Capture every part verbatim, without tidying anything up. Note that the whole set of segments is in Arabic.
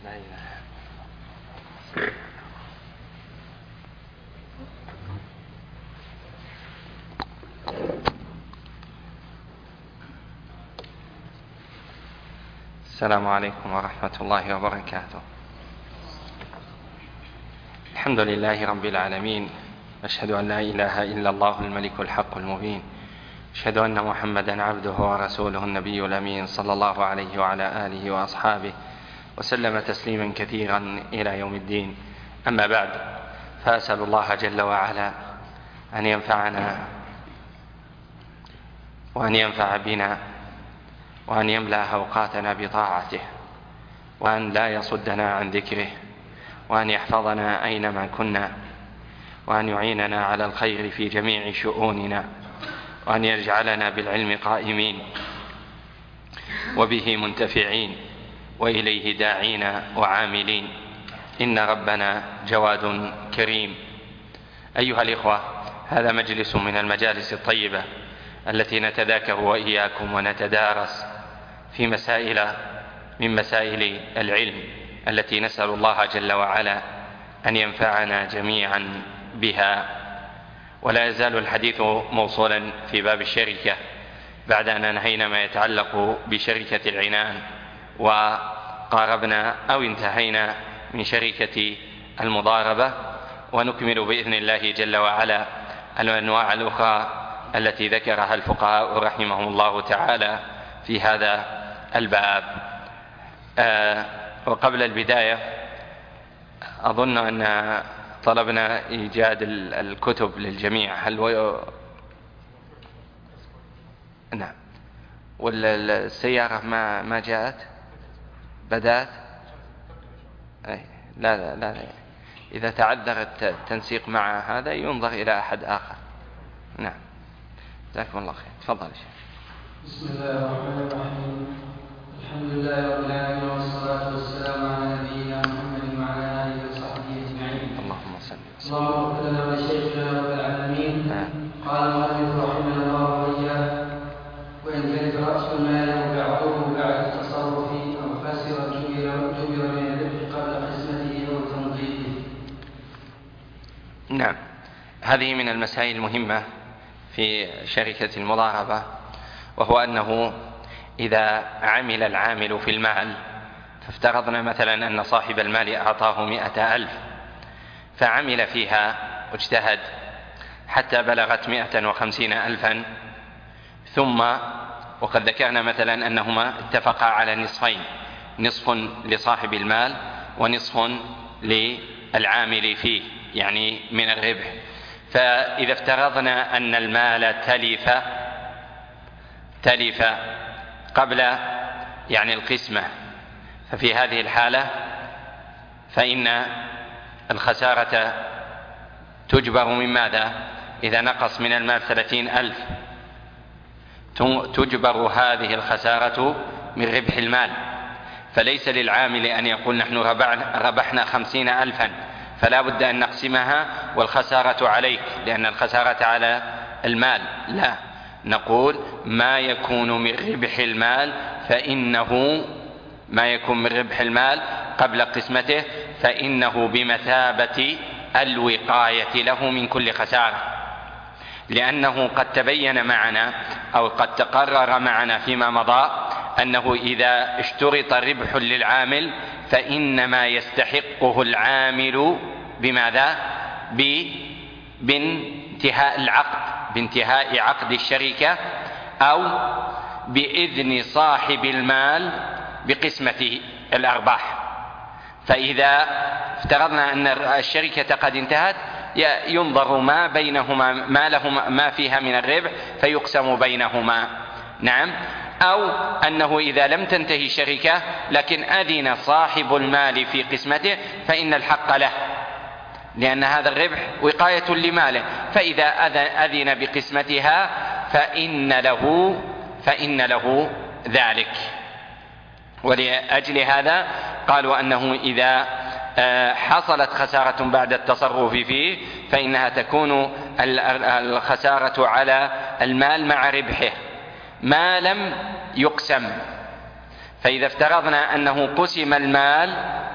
لا إله. السلام عليكم ورحمة الله وبركاته. الحمد لله رب العالمين، أشهد أن لا إله إلا الله الملك الحق المبين، أشهد أن محمدا عبده ورسوله النبي الأمين صلى الله عليه وعلى آله وأصحابه وسلم تسليما كثيرا إلى يوم الدين. أما بعد، فأسأل الله جل وعلا أن ينفعنا وأن ينفع بنا وأن يملأ أوقاتنا بطاعته، وأن لا يصدنا عن ذكره، وأن يحفظنا أينما كنا، وأن يعيننا على الخير في جميع شؤوننا، وأن يجعلنا بالعلم قائمين وبه منتفعين وإليه داعين وعاملين، إن ربنا جواد كريم. أيها الإخوة، هذا مجلس من المجالس الطيبة التي نتذاكر وإياكم ونتدارس في مسائل من مسائل العلم التي نسأل الله جل وعلا أن ينفعنا جميعا بها. ولا يزال الحديث موصولا في باب الشركة بعد أن انهينا ما يتعلق بشركة العنان، وقاربنا أو انتهينا من شركة المضاربة، ونكمل بإذن الله جل وعلا الأنواع الأخرى التي ذكرها الفقهاء رحمهم الله تعالى في هذا الباب. آه وقبل البداية أظن أن طلبنا إيجاد الكتب للجميع. هل و... نعم. والسيارة ما ما جاءت بدأت أي. لا, لا لا لا إذا تعذر التنسيق مع هذا ينظر إلى أحد آخر. نعم، جزاكم الله خير. تفضل يا شيخ. بسم الله الرحمن الرحيم. الحمد لله رب العالمين، والصلاة والسلام على نبينا محمد وعلى آله وصحبه أجمعين. اللهم صل وسلم. اللهم اغفر لنا ولشيخنا رب العالمين. قال المؤلف رحمه الله وإياه: وإن كان رأس المال بعضه بعد التصرف أو خسر جبر جبر من الربح قبل قسمته أو تنظيفه. نعم، هذه من المسائل المهمة في شركة المضاربة، وهو أنه إذا عمل العامل في المال، فافترضنا مثلا أن صاحب المال أعطاه مئة ألف، فعمل فيها واجتهد حتى بلغت مئة وخمسين ألفا، ثم وقد ذكرنا مثلا أنهما اتفقا على نصفين، نصف لصاحب المال ونصف للعامل فيه، يعني من الربح. فإذا افترضنا أن المال تلف تلف قبل يعني القسمة، ففي هذه الحالة فإن الخسارة تجبر من ماذا؟ إذا نقص من المال ثلاثين ألف تجبر هذه الخسارة من ربح المال، فليس للعامل أن يقول نحن ربحنا خمسين ألفا فلا بد أن نقسمها والخسارة عليك لأن الخسارة على المال. لا، نقول ما يكون من ربح المال فإنه ما يكون من ربح المال قبل قسمته فإنه بمثابة الوقاية له من كل خسارة، لأنه قد تبين معنا أو قد تقرر معنا فيما مضى أنه إذا اشترط ربح للعامل فإنما يستحقه العامل بماذا؟ بانتهاء العقد، بانتهاء عقد الشركة، أو بإذن صاحب المال بقسمة الأرباح. فإذا افترضنا أن الشركة قد انتهت ينظر ما بينهما ما لهما ما فيها من الربح فيقسم بينهما. نعم. أو أنه إذا لم تنتهي الشركة لكن أذن صاحب المال في قسمته فإن الحق له، لأن هذا الربح وقاية لماله، فإذا أذن بقسمتها فإن له فإن له ذلك. ولأجل هذا قالوا أنه إذا حصلت خسارة بعد التصرف فيه فإنها تكون الخسارة على المال مع ربحه ما لم يقسم. فإذا افترضنا أنه قسم المال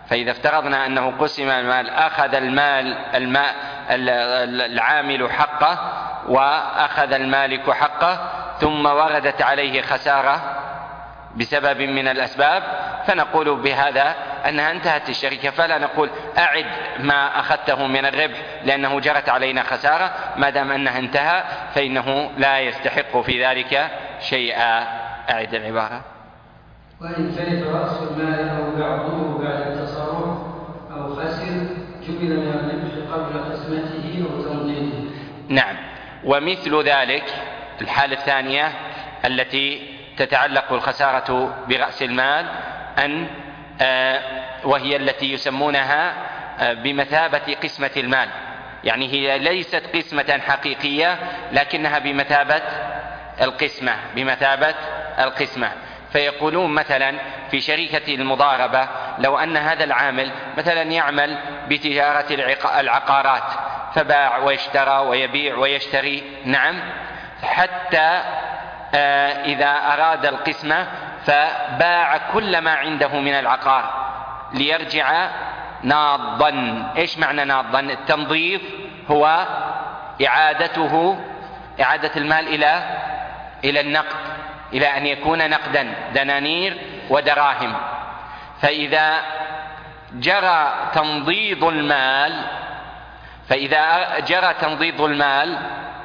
فإذا افترضنا أنه قسم المال، أخذ المال الماء العامل حقه وأخذ المالك حقه، ثم وردت عليه خسارة بسبب من الأسباب، فنقول بهذا أنها انتهت الشركة، فلا نقول أعد ما أخذته من الربح لأنه جرت علينا خسارة، ما دام أنها انتهى فإنه لا يستحق في ذلك شيئا. أعد العبارة. وإن تلف رأس المال أو بعضه بعد التصرف أو خسر جبل من الربح قبل قسمته أو تنظيمه. نعم. ومثل ذلك الحالة الثانية التي تتعلق الخسارة برأس المال، أن آه وهي التي يسمونها آه بمثابة قسمة المال، يعني هي ليست قسمة حقيقية لكنها بمثابة القسمة بمثابة القسمة فيقولون مثلا في شركة المضاربة لو أن هذا العامل مثلا يعمل بتجارة العقارات، فباع واشترى ويبيع ويشتري، نعم، حتى آه إذا أراد القسمة فباع كل ما عنده من العقار ليرجع ناضا. إيش معنى ناضا؟ التنظيف هو إعادته إعادة المال إلى إلى النقد، إلى أن يكون نقدا دنانير ودراهم. فإذا جرى تنضيض المال فإذا جرى تنضيض المال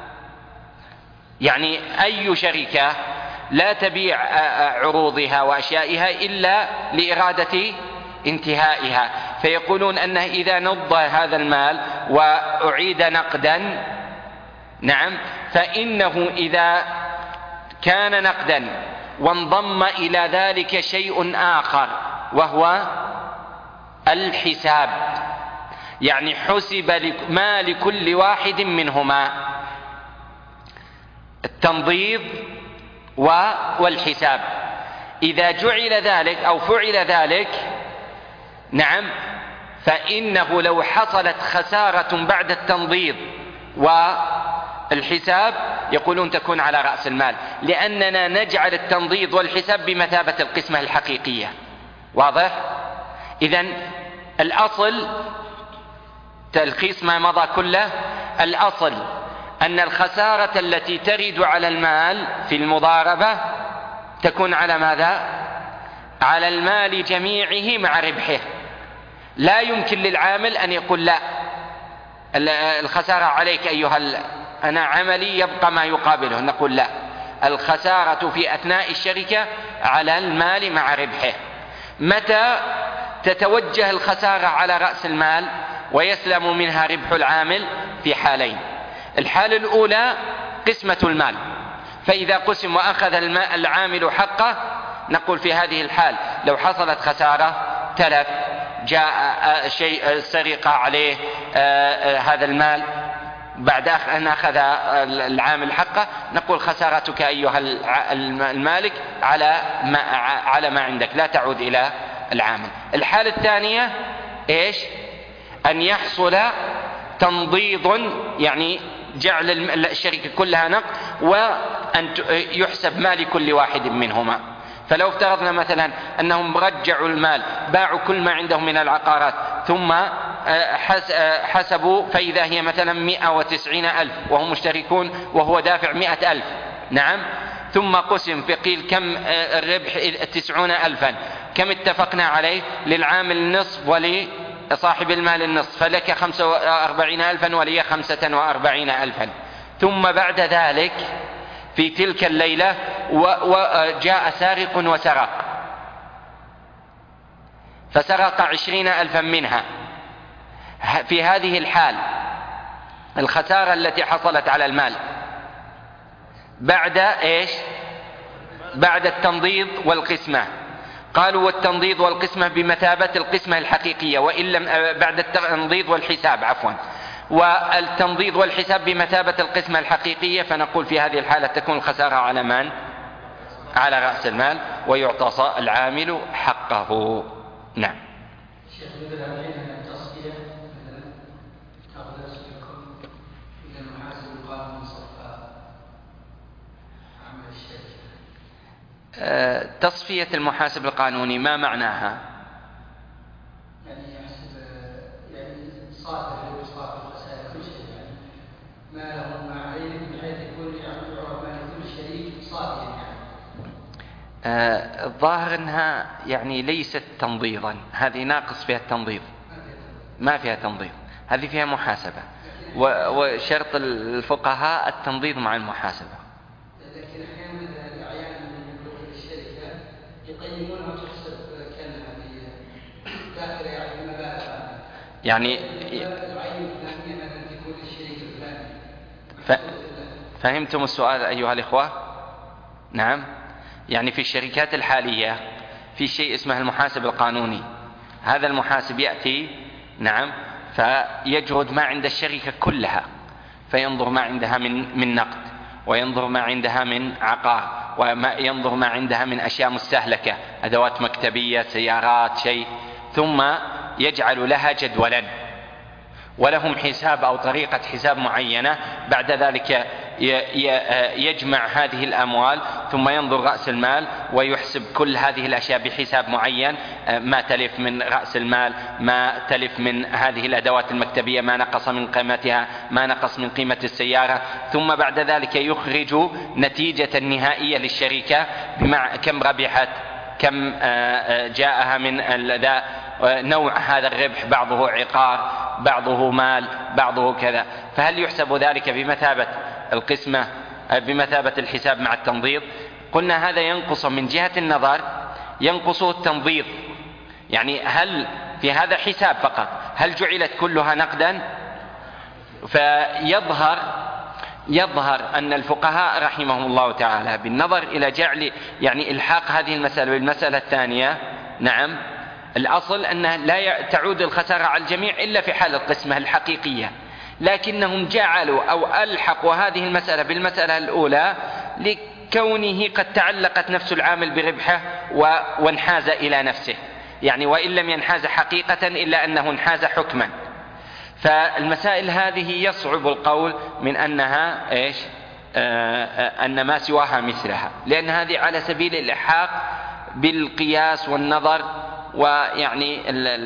يعني أي شركة لا تبيع عروضها وأشيائها إلا لإرادة انتهائها، فيقولون أنه إذا نض هذا المال وأعيد نقدا، نعم، فإنه إذا كان نقدا وانضم إلى ذلك شيء آخر وهو الحساب، يعني حسب ما لكل واحد منهما التنضيض والحساب، إذا جعل ذلك أو فعل ذلك، نعم، فإنه لو حصلت خسارة بعد التنضيض والحساب يقولون تكون على رأس المال، لأننا نجعل التنضيض والحساب بمثابة القسمة الحقيقية. واضح؟ إذن الأصل تلخيص ما مضى كله، الأصل أن الخسارة التي ترد على المال في المضاربة تكون على ماذا؟ على المال جميعه مع ربحه. لا يمكن للعامل أن يقول لا الخسارة عليك أيها ال... أنا عملي يبقى ما يقابله، نقول لا، الخسارة في أثناء الشركة على المال مع ربحه. متى تتوجه الخسارة على رأس المال ويسلم منها ربح العامل؟ في حالين. الحالة الأولى قسمة المال، فإذا قسم وأخذ العامل حقه نقول في هذه الحال لو حصلت خسارة، تلف، جاء شيء سرقة عليه هذا المال بعد أن أخذ العامل حقه، نقول خسارتك أيها المالك على ما, على ما عندك، لا تعود إلى العامل. الحالة الثانية إيش؟ أن يحصل تنضيض، يعني جعل الشركة كلها نقد وأن يحسب ما لكل واحد منهما. فلو افترضنا مثلا أنهم رجعوا المال، باعوا كل ما عندهم من العقارات، ثم حسبوا فإذا هي مثلا مئة وتسعين ألف وهم مشتركون وهو دافع مئة ألف، نعم، ثم قسم فقيل كم الربح؟ تسعون ألفا، كم اتفقنا عليه؟ للعامل النصف ولصاحب المال النصف، فلك خمسة وأربعين ألفا ولي خمسة وأربعين ألفا. ثم بعد ذلك في تلك الليلة وجاء سارق وسرق، فسرق عشرين ألفا منها. في هذه الحال الخسارة التي حصلت على المال بعد إيش؟ بعد التنضيض والقسمة. قالوا والتنضيض والقسمة بمثابة القسمة الحقيقية، وإن لم بعد التنضيض والحساب عفوا والتنضيض والحساب بمثابة القسمة الحقيقية، فنقول في هذه الحالة تكون الخسارة على من؟ على رأس المال، ويعطى العامل حقه. نعم. تصفية المحاسب القانوني ما معناها؟ صافي في صافي الخسائر كل شيء يعني ما له مع غيره بحيث يكون يعرف ما يكون الشريك صافيا يعني. آه الظاهر انها يعني ليست تنظيرا، هذه ناقص فيها التنظير، ما فيها تنظير، هذه فيها محاسبة، وشرط الفقهاء التنظير مع المحاسبة. لكن احيانا الاعيان من الشركه يقيمونها وتحسب كانها في داخل يعني المبالغ يعني العين الفلانيه مثلا تكون للشريك الفلاني. ف... فهمتم السؤال أيها الإخوة؟ نعم، يعني في الشركات الحالية في شيء اسمه المحاسب القانوني، هذا المحاسب يأتي نعم فيجرد ما عند الشركة كلها، فينظر ما عندها من من نقد، وينظر ما عندها من عقار، وينظر ما عندها من أشياء مستهلكة، أدوات مكتبية، سيارات، شيء، ثم يجعل لها جدولا ولهم حساب أو طريقة حساب معينة. بعد ذلك يجمع هذه الأموال ثم ينظر رأس المال ويحسب كل هذه الأشياء بحساب معين، ما تلف من رأس المال، ما تلف من هذه الأدوات المكتبية، ما نقص من قيمتها، ما نقص من قيمة السيارة، ثم بعد ذلك يخرج نتيجة النهائية للشركة بمع كم ربحت، كم جاءها من نوع هذا الربح، بعضه عقار، بعضه مال، بعضه كذا. فهل يحسب ذلك بمثابة القسمة بمثابة الحساب مع التنظير؟ قلنا هذا ينقص من جهة النظر، ينقص التنظير، يعني هل في هذا حساب فقط، هل جعلت كلها نقدا؟ فيظهر يظهر أن الفقهاء رحمهم الله تعالى بالنظر إلى جعل يعني إلحاق هذه المسألة بالمسألة الثانية، نعم الأصل أن لا تعود الخسارة على الجميع إلا في حال القسمة الحقيقية، لكنهم جعلوا أو ألحقوا هذه المسألة بالمسألة الأولى لكونه قد تعلقت نفس العامل بربحه وانحاز إلى نفسه، يعني وإن لم ينحاز حقيقة إلا أنه انحاز حكما. فالمسائل هذه يصعب القول من أنها إيش آه أن ما سواها مثلها، لأن هذه على سبيل الإلحاق بالقياس والنظر، ويعني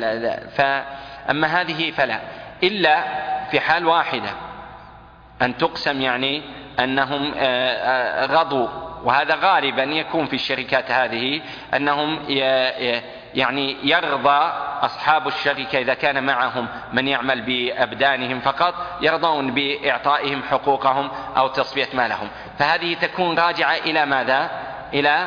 فأما هذه فلا، إلا في حال واحدة أن تقسم يعني أنهم رضوا، وهذا غالبا يكون في الشركات هذه، أنهم يعني يرضى أصحاب الشركة إذا كان معهم من يعمل بأبدانهم فقط، يرضون بإعطائهم حقوقهم أو تصفية مالهم، فهذه تكون راجعة إلى ماذا؟ إلى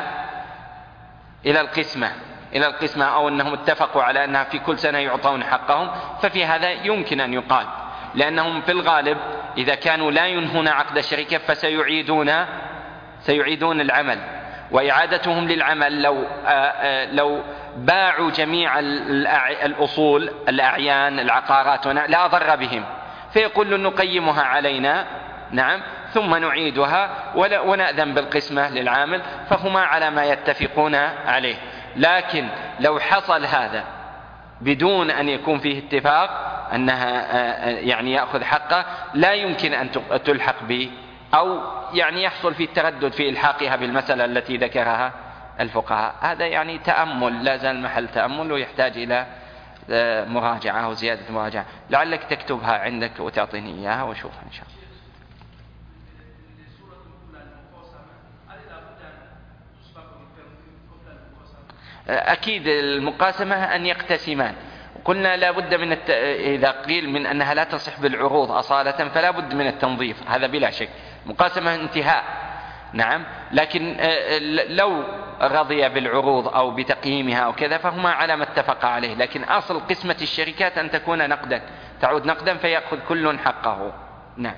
إلى القسمة إلى القسمة أو أنهم اتفقوا على أنها في كل سنة يعطون حقهم. ففي هذا يمكن أن يقال، لأنهم في الغالب إذا كانوا لا ينهون عقد الشركة فسيعيدون سيعيدون العمل، وإعادتهم للعمل لو لو باعوا جميع الأصول الأعيان العقارات لا أضر بهم، فيقول نقيمها علينا نعم ثم نعيدها ونأذن بالقسمة للعامل، فهما على ما يتفقون عليه. لكن لو حصل هذا بدون أن يكون فيه اتفاق أنها يعني يأخذ حقه، لا يمكن أن تلحق به، أو يعني يحصل فيه التردد في إلحاقها بالمسألة التي ذكرها الفقهاء. هذا يعني تأمل، لا زال محل تأمل ويحتاج إلى مراجعة أو زيادة مراجعة. لعلك تكتبها عندك وتعطيني إياها وشوفها إن شاء الله. أكيد المقاسمة أن يقتسمان، قلنا لا بد من الت... إذا قيل من أنها لا تصح بالعروض أصالة فلا بد من التنظيف، هذا بلا شك، مقاسمة انتهاء نعم، لكن لو رضي بالعروض أو بتقييمها أو كذا فهما على ما اتفق عليه، لكن أصل قسمة الشركات أن تكون نقدا، تعود نقدا فيأخذ كل حقه. نعم.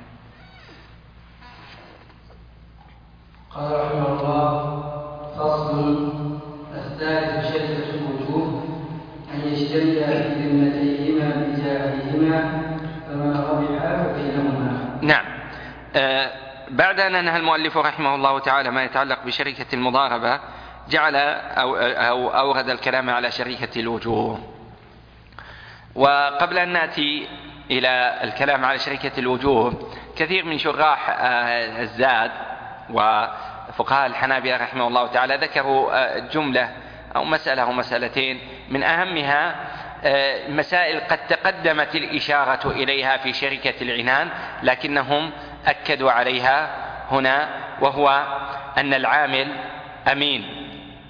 قال رحمه الله: فصل الثالث شركة الوجوه أن يشتريا في ذمتيهما بجاههما فما ربح فبينهما. نعم. آه بعد أن أنهى المؤلف رحمه الله تعالى ما يتعلق بشركة المضاربة، جعل أو, أو أورد الكلام على شركة الوجوه. وقبل أن نأتي إلى الكلام على شركة الوجوه، كثير من شراح آه الزاد وفقهاء الحنابلة رحمه الله تعالى ذكروا آه جملة أو مسألة أو مسألتين، من أهمها مسائل قد تقدمت الإشارة إليها في شركة العنان لكنهم أكدوا عليها هنا، وهو أن العامل أمين،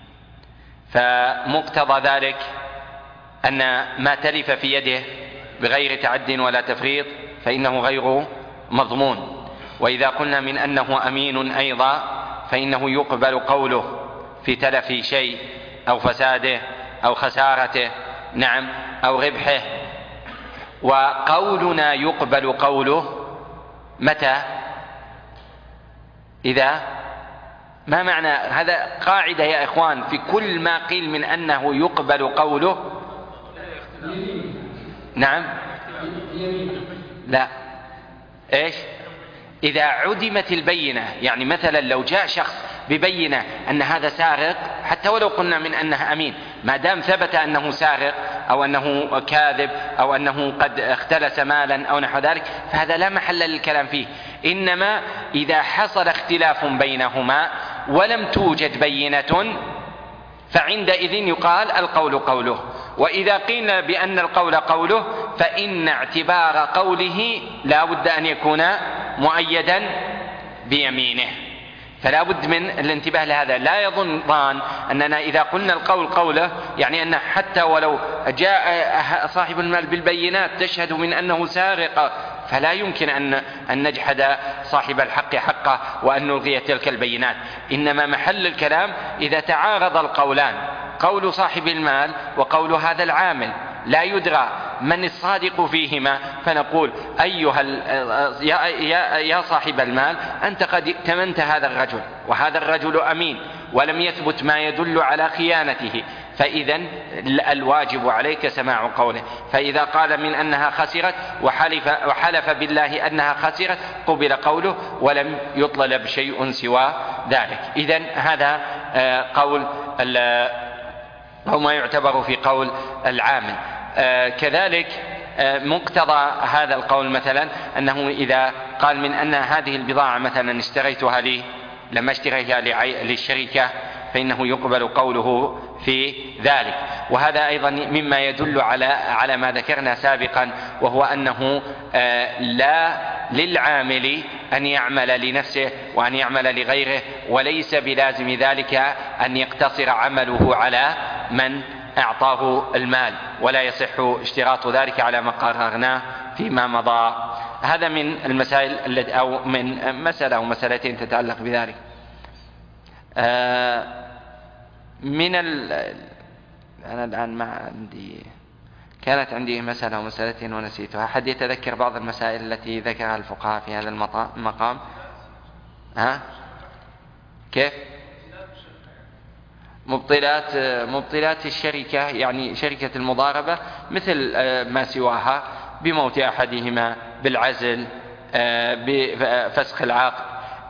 فمقتضى ذلك أن ما تلف في يده بغير تعد ولا تفريط فإنه غير مضمون. وإذا قلنا من أنه أمين أيضا فإنه يقبل قوله في تلف شيء أو فساده أو خسارته، نعم، أو ربحه. وقولنا يقبل قوله متى؟ إذا ما معنى هذا؟ قاعدة يا إخوان، في كل ما قيل من أنه يقبل قوله. نعم، لا، إيش؟ إذا عدمت البينة، يعني مثلا لو جاء شخص ببينة أن هذا سارق، حتى ولو قلنا من أنه أمين، ما دام ثبت أنه سارق أو أنه كاذب أو أنه قد اختلس مالا أو نحو ذلك، فهذا لا محل للكلام فيه. إنما إذا حصل اختلاف بينهما ولم توجد بينة فعندئذ يقال القول قوله. وإذا قيل بأن القول قوله فإن اعتبار قوله لا بد أن يكون مؤيدا بيمينه، فلا بد من الانتباه لهذا. لا يظن ظان أننا إذا قلنا القول قوله يعني أن حتى ولو جاء صاحب المال بالبينات تشهد من أنه سارق، فلا يمكن أن أن نجحد صاحب الحق حقه وأن نلغي تلك البينات. إنما محل الكلام إذا تعارض القولان، قول صاحب المال وقول هذا العامل، لا يدرى من الصادق فيهما، فنقول أيها يا, يا, يا صاحب المال أنت قد ائتمنت هذا الرجل وهذا الرجل أمين ولم يثبت ما يدل على خيانته، فإذا الواجب عليك سماع قوله. فإذا قال من أنها خسرت وحلف, وحلف بالله أنها خسرت قبل قوله ولم يطلب شيء سوى ذلك. إذن هذا قول أو ما يعتبر في قول العامل. كذلك مقتضى هذا القول مثلا أنه إذا قال من أن هذه البضاعة مثلا اشتريتها لي لما اشتريها للشركة فإنه يقبل قوله في ذلك. وهذا أيضا مما يدل على على ما ذكرنا سابقا، وهو أنه لا للعامل أن يعمل لنفسه وأن يعمل لغيره، وليس بلازم ذلك أن يقتصر عمله على من أعطاه المال، ولا يصح اشتراط ذلك على ما قررناه فيما مضى. هذا من المسائل التي أو من مسألة أو مسألتين تتعلق بذلك. من ال... أنا الآن ما عندي، كانت عندي مسألة أو مسألتين ونسيتها. أحد يتذكر بعض المسائل التي ذكرها الفقهاء في هذا المقام؟ ها؟ كيف؟ مبطلات مبطلات الشركة، يعني شركة المضاربة، مثل ما سواها بموت أحدهما، بالعزل، بفسخ العقد.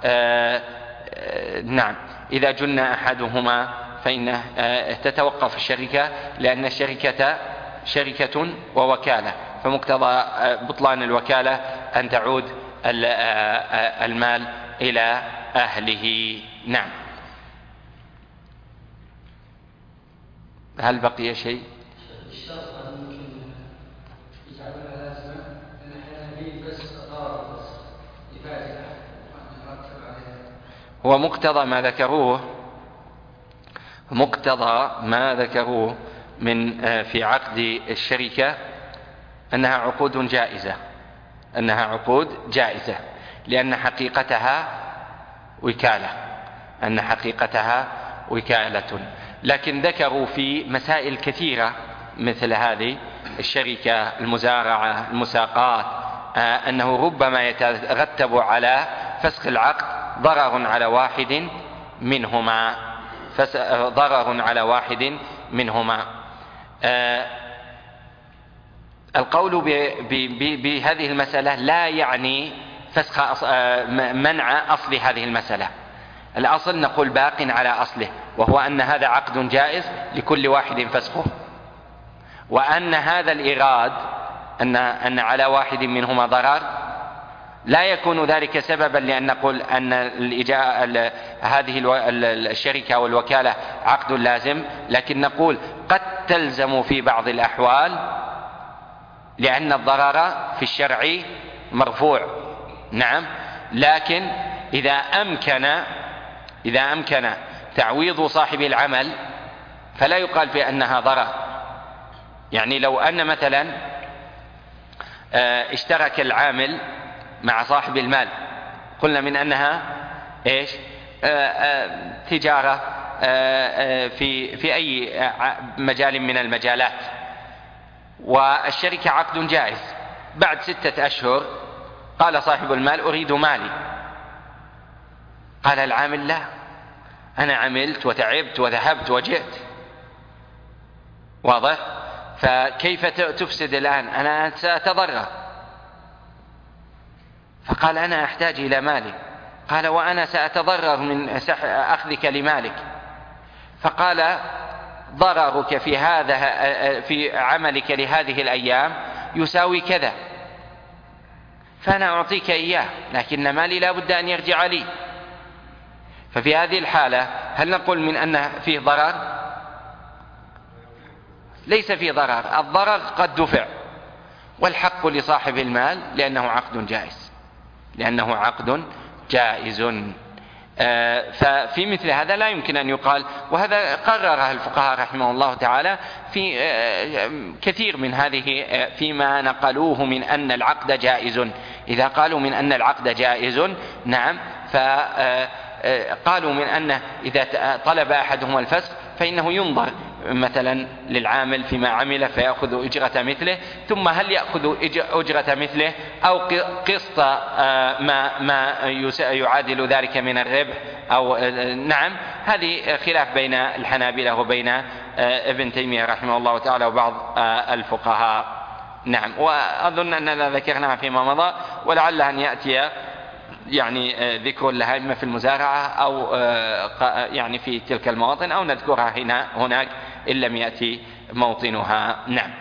نعم، إذا جن أحدهما فإنه تتوقف الشركة، لأن الشركة شركة ووكالة، فمقتضى بطلان الوكالة أن تعود المال إلى أهله. نعم. هل بقي شيء؟ هو مقتضى ما ذكروه مقتضى ما ذكروه من في عقد الشركة أنها عقود جائزة أنها عقود جائزة لأن حقيقتها وكالة أن حقيقتها وكالة. لكن ذكروا في مسائل كثيرة مثل هذه الشركة، المزارعة، المساقات، أنه ربما يترتب على فسخ العقد ضرر على واحد منهما ضرر على واحد منهما. القول بهذه المسألة لا يعني فسخ منع أصل هذه المسألة. الأصل نقول باق على أصله، وهو أن هذا عقد جائز لكل واحد فسخه، وأن هذا الإيراد أن أن على واحد منهما ضرر لا يكون ذلك سببا لأن نقول أن هذه الشركة والوكالة عقد لازم، لكن نقول قد تلزم في بعض الأحوال، لأن الضرر في الشرع مرفوع. نعم، لكن إذا أمكن إذا أمكن تعويض صاحب العمل فلا يقال في أنها ضرر. يعني لو أن مثلا اشترك العامل مع صاحب المال، قلنا من أنها إيش؟ تجارة في في أي مجال من المجالات، والشركة عقد جائز. بعد ستة أشهر قال صاحب المال أريد مالي، قال العامل لا، أنا عملت وتعبت وذهبت وجئت. واضح؟ فكيف تفسد الآن؟ أنا سأتضرر. فقال أنا أحتاج إلى مالي، قال وأنا سأتضرر من أخذك لمالك. فقال ضررك في هذا في عملك لهذه الأيام يساوي كذا، فأنا أعطيك إياه، لكن مالي لا بد أن يرجع لي. ففي هذه الحالة هل نقول من أن فيه ضرر؟ ليس فيه ضرر، الضرر قد دفع، والحق لصاحب المال لأنه عقد جائز، لأنه عقد جائز. ففي مثل هذا لا يمكن أن يقال، وهذا قرره الفقهاء رحمه الله تعالى في كثير من هذه فيما نقلوه من أن العقد جائز. إذا قالوا من أن العقد جائز، نعم، فقالوا من أنه إذا طلب أحدهم الفسخ فإنه ينظر مثلا للعامل فيما عمل فيأخذ أجرة مثله، ثم هل يأخذ أجرة مثله أو قسط ما ما يعادل ذلك من الربح أو نعم. هذه خلاف بين الحنابلة وبين ابن تيمية رحمه الله تعالى وبعض الفقهاء. نعم، وأظن أننا ذكرناها فيما مضى، ولعل أن يأتي يعني ذكر لها إما في المزارعة أو يعني في تلك المواطن، أو نذكرها هنا هناك إن لم يأتي موطنها. نعم.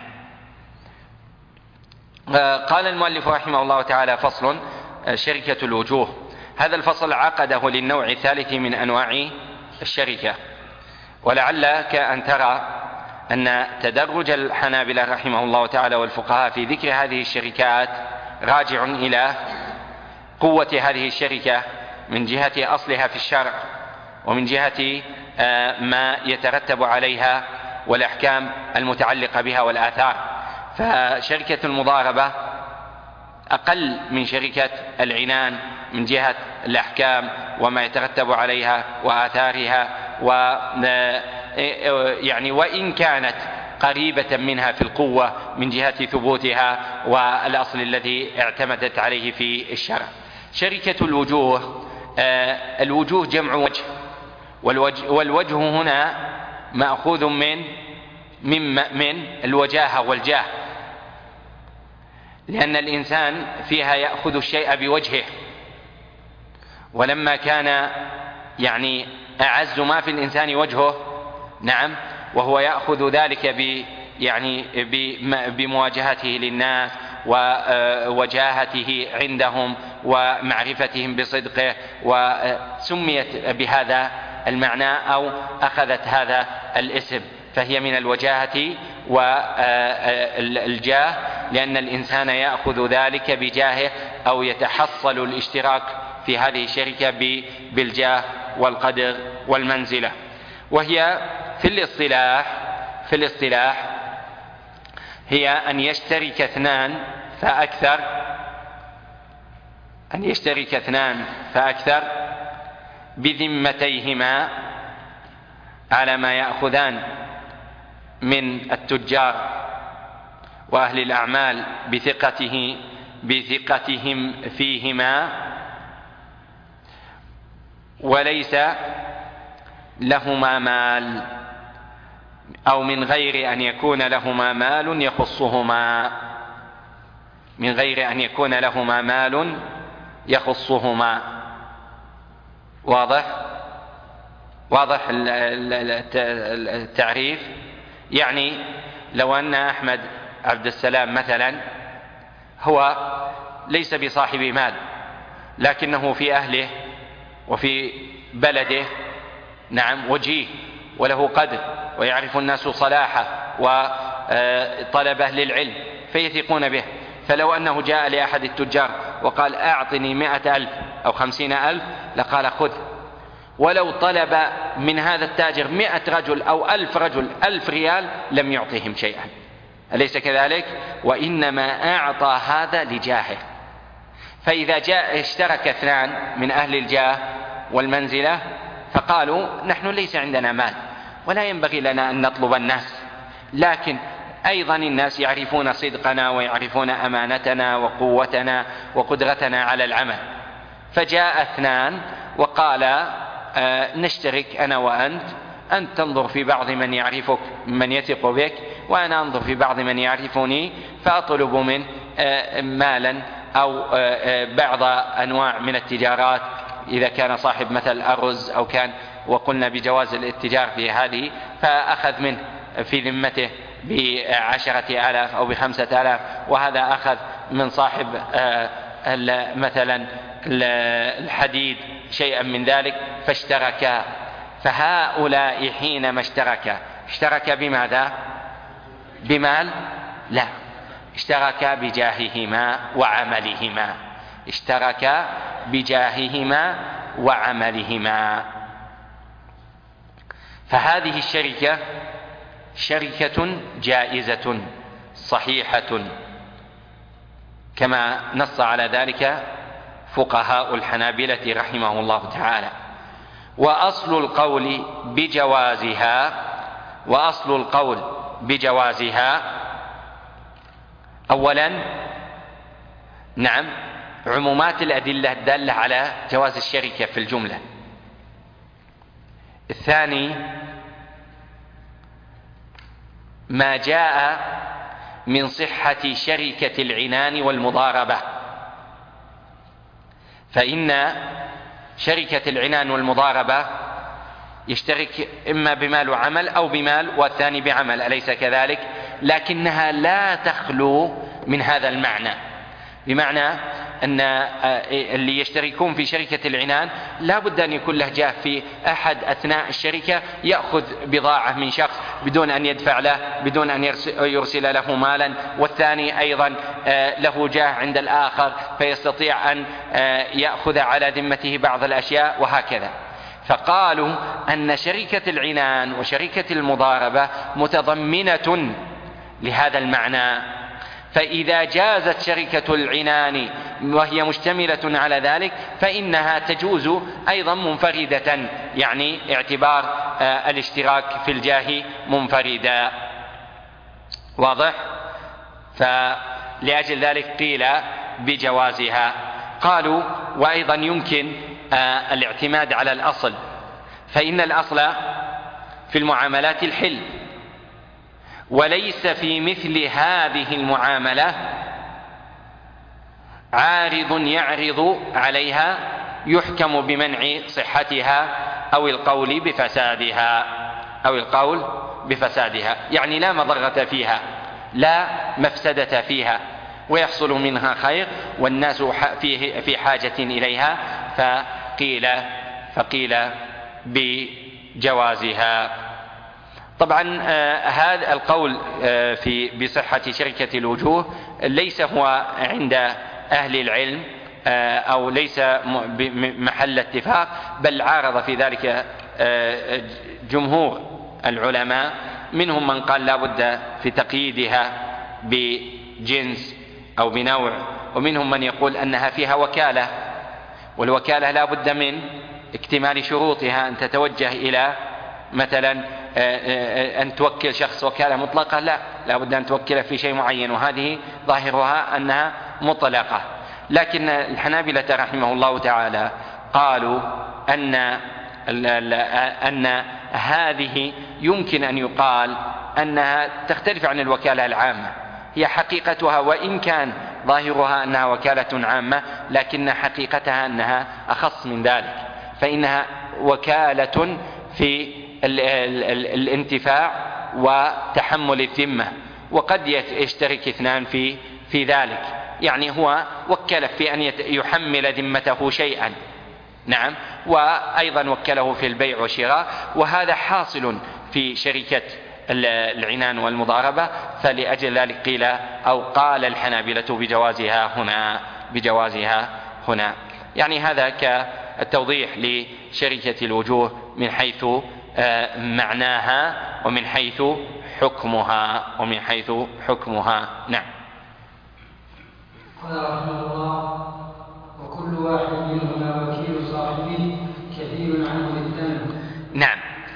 قال المؤلف رحمه الله تعالى: فصل: شركة الوجوه. هذا الفصل عقده للنوع الثالث من أنواع الشركة، ولعلك أن ترى أن تدرج الحنابلة رحمه الله تعالى والفقهاء في ذكر هذه الشركات راجع إلى قوة هذه الشركة من جهة أصلها في الشرع، ومن جهة ما يترتب عليها والأحكام المتعلقة بها والآثار. فشركة المضاربة أقل من شركة العنان من جهة الأحكام وما يترتب عليها وآثارها، و يعني وإن كانت قريبة منها في القوة من جهة ثبوتها والأصل الذي اعتمدت عليه في الشرع. شركة الوجوه، الوجوه جمع وجه، والوجه, والوجه هنا مأخوذ من من من الوجاهة والجاه، لأن الإنسان فيها يأخذ الشيء بوجهه، ولما كان يعني أعز ما في الإنسان وجهه، نعم، وهو يأخذ ذلك ب يعني بمواجهته للناس ووجاهته عندهم ومعرفتهم بصدقه، وسميت بهذا المعنى أو أخذت هذا الاسم، فهي من الوجاهة والجاه، لأن الإنسان يأخذ ذلك بجاهه أو يتحصل الاشتراك في هذه الشركة بالجاه والقدر والمنزلة. وهي في الاصطلاح في الاصطلاح هي أن يشترك اثنان فأكثر أن يشترك اثنان فأكثر بذمتيهما على ما يأخذان من التجار وأهل الأعمال بثقته بثقتهم فيهما، وليس لهما مال، أو من غير أن يكون لهما مال يخصهما من غير أن يكون لهما مال يخصهما. واضح واضح التعريف. يعني لو أن أحمد عبد السلام مثلا هو ليس بصاحب مال، لكنه في أهله وفي بلده، نعم، وجيه وله قدر ويعرف الناس صلاحه وطلبه للعلم فيثقون به. فلو أنه جاء لأحد التجار وقال أعطني مئة ألف أو خمسين ألف لقال خذ. ولو طلب من هذا التاجر مئة رجل أو ألف رجل ألف ريال لم يعطيهم شيئا، أليس كذلك؟ وإنما أعطى هذا لجاهه. فإذا جاء اشترك اثنان من أهل الجاه والمنزلة فقالوا نحن ليس عندنا مال ولا ينبغي لنا أن نطلب الناس، لكن أيضا الناس يعرفون صدقنا ويعرفون أمانتنا وقوتنا وقدرتنا على العمل. فجاء اثنان وقال آه نشترك أنا وأنت، أنت تنظر في بعض من يعرفك من يثق بك وأنا أنظر في بعض من يعرفني فأطلب منه آه مالا أو آه بعض أنواع من التجارات إذا كان صاحب مثل الرز أو كان، وقلنا بجواز الاتجار في هذه، فأخذ منه في ذمته بعشرة آلاف أو بخمسة آلاف، وهذا أخذ من صاحب مثلا الحديد شيئا من ذلك فاشتركا. فهؤلاء حينما اشتركا اشتركا بماذا؟ بمال؟ لا، اشتركا بجاههما وعملهما، اشتركا بجاههما وعملهما. فهذه الشركة شركة جائزة صحيحة كما نص على ذلك فقهاء الحنابلة رحمه الله تعالى. وأصل القول بجوازها وأصل القول بجوازها أولا نعم عمومات الأدلة الدالة على جواز الشركة في الجملة. الثاني ما جاء من صحة شركة العنان والمضاربة، فإن شركة العنان والمضاربة يشترك إما بمال وعمل أو بمال والثاني بعمل، أليس كذلك؟ لكنها لا تخلو من هذا المعنى، بمعنى أن اللي يشتركون في شركة العنان لا بد أن يكون له جاه في أحد أثناء الشركة يأخذ بضاعة من شخص بدون أن يدفع له، بدون أن يرسل له مالا، والثاني أيضا له جاه عند الآخر فيستطيع أن يأخذ على ذمته بعض الأشياء وهكذا. فقالوا أن شركة العنان وشركة المضاربة متضمنة لهذا المعنى، فإذا جازت شركة العنان وهي مشتملة على ذلك فإنها تجوز أيضا منفردة، يعني اعتبار الاشتراك في الجاه منفردا. واضح؟ فلأجل ذلك قيل بجوازها. قالوا وأيضا يمكن الاعتماد على الأصل، فإن الأصل في المعاملات الحل، وليس في مثل هذه المعاملة عارض يعرض عليها يحكم بمنع صحتها أو القول بفسادها أو القول بفسادها، يعني لا مضرة فيها لا مفسدة فيها ويحصل منها خير والناس فيه في حاجة إليها، فقيل فقيل بجوازها. طبعا هذا القول في بصحة شركة الوجوه ليس هو عند أهل العلم أو ليس محل اتفاق، بل عارض في ذلك جمهور العلماء، منهم من قال لا بد في تقييدها بجنس أو بنوع، ومنهم من يقول أنها فيها وكالة، والوكالة لا بد من اكتمال شروطها، أن تتوجه إلى مثلا أن توكل شخص وكالة مطلقة، لا لا بد أن توكل في شيء معين، وهذه ظاهرها أنها مطلقة. لكن الحنابلة رحمه الله تعالى قالوا أن أن هذه يمكن أن يقال أنها تختلف عن الوكالة العامة، هي حقيقتها وإن كان ظاهرها أنها وكالة عامة لكن حقيقتها أنها أخص من ذلك، فإنها وكالة في الانتفاع وتحمل الذمة، وقد يشترك اثنان في في ذلك، يعني هو وكل في أن يحمل ذمته شيئا نعم، وأيضا وكله في البيع والشراء، وهذا حاصل في شركة العنان والمضاربة، فلأجل ذلك قيل أو قال الحنابلة بجوازها هنا بجوازها هنا يعني هذا كالتوضيح لشركة الوجوه من حيث معناها ومن حيث حكمها ومن حيث حكمها. نعم. قال رحمه الله: وكل واحد منهما وكيل صاحبه كفيل عنه للثمن. نعم.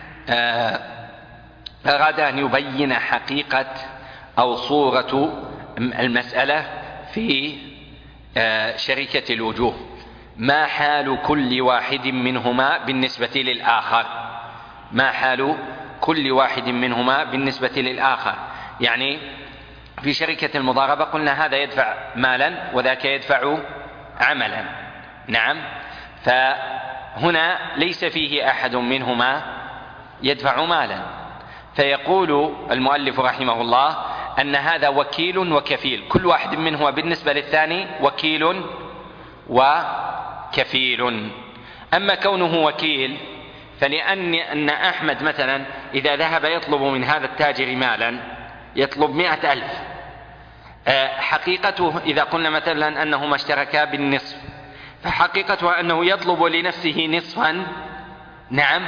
أراد أن يبين حقيقة أو صورة المسألة في شركة الوجوه، ما حال كل واحد منهما بالنسبة للآخر، ما حال كل واحد منهما بالنسبة للآخر. يعني في شركة المضاربة قلنا هذا يدفع مالا وذاك يدفع عملا. نعم. فهنا ليس فيه أحد منهما يدفع مالا، فيقول المؤلف رحمه الله أن هذا وكيل وكفيل، كل واحد منهما بالنسبة للثاني وكيل وكفيل. أما كونه وكيل فلأن أن أحمد مثلا إذا ذهب يطلب من هذا التاجر مالا يطلب مئة ألف، حقيقته إذا قلنا مثلا أنهما اشتركا بالنصف فحقيقته أنه يطلب لنفسه نصفا. نعم.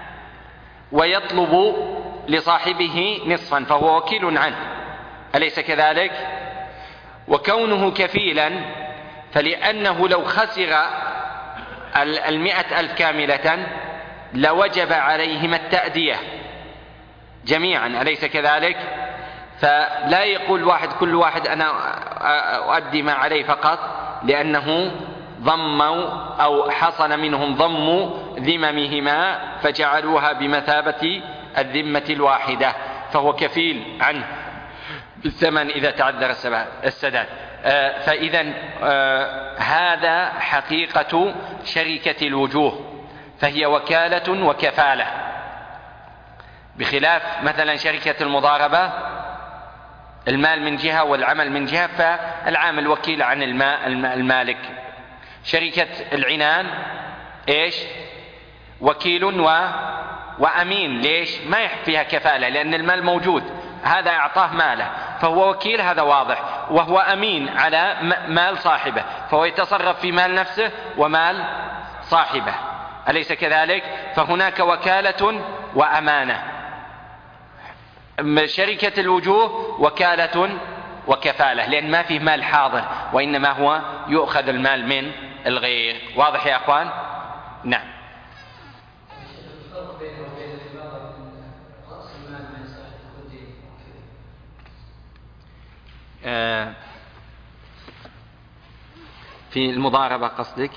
ويطلب لصاحبه نصفا، فهو وكيل عنه، أليس كذلك؟ وكونه كفيلا فلأنه لو خسر المئة ألف كاملة لوجب عليهما التأدية جميعا، أليس كذلك؟ فلا يقول واحد كل واحد أنا أؤدي ما عليه فقط، لأنه ضموا أو حصل منهم ضم ذممهما فجعلوها بمثابة الذمة الواحدة، فهو كفيل عنه بالثمن إذا تعذر السداد. فإذا هذا حقيقة شركة الوجوه، فهي وكالة وكفالة، بخلاف مثلا شركة المضاربة المال من جهة والعمل من جهة، فالعامل وكيل عن المالك. شركة العنان إيش؟ وكيل و... وأمين. ليش؟ ما يحفيها كفالة لأن المال موجود، هذا أعطاه ماله فهو وكيل، هذا واضح، وهو أمين على مال صاحبه فهو يتصرف في مال نفسه ومال صاحبه، أليس كذلك؟ فهناك وكالة وأمانة. شركة الوجوه وكالة وكفالة، لأن ما فيه مال حاضر وإنما هو يؤخذ المال من الغير. واضح يا أخوان؟ نعم. في المضاربة قصدك؟